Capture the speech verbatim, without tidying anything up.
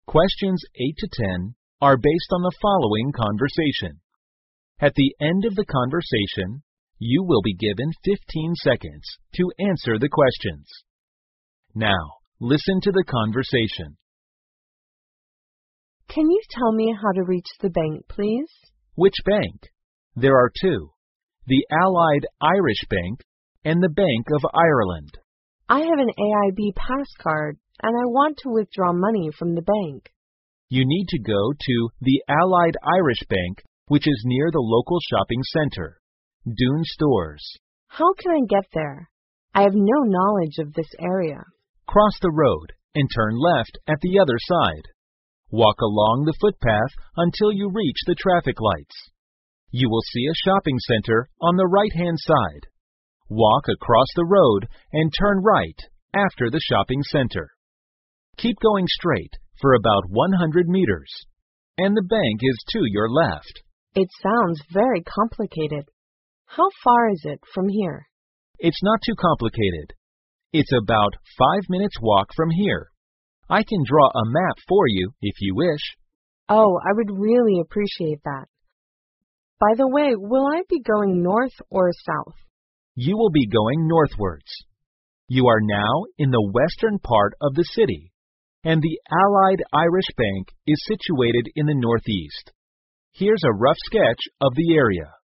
Questions eight to ten are based on the following conversation. At the end of the conversation, you will be given fifteen seconds to answer the questions. Now, listen to the conversation. Can you tell me how to reach the bank, please? Which bank? There are two, the Allied Irish Bank and the Bank of Ireland. I have an A I B pass card and I want to withdraw money from the bank. You need to go to the Allied Irish Bank, which is near the local shopping center, Dune Stores. How can I get there? I have no knowledge of this area. Cross the road and turn left at the other side. Walk along the footpath until you reach the traffic lights. You will see a shopping center on the right-hand side. Walk across the road and turn right after the shopping center. Keep going straight for about one hundred meters, and the bank is to your left. It sounds very complicated. How far is it from here? It's not too complicated. It's about five minutes walk from here. I can draw a map for you if you wish. Oh, I would really appreciate that. By the way, will I be going north or south? You will be going northwards. You are now in the western part of the city, and the Allied Irish Bank is situated in the northeast. Here's a rough sketch of the area.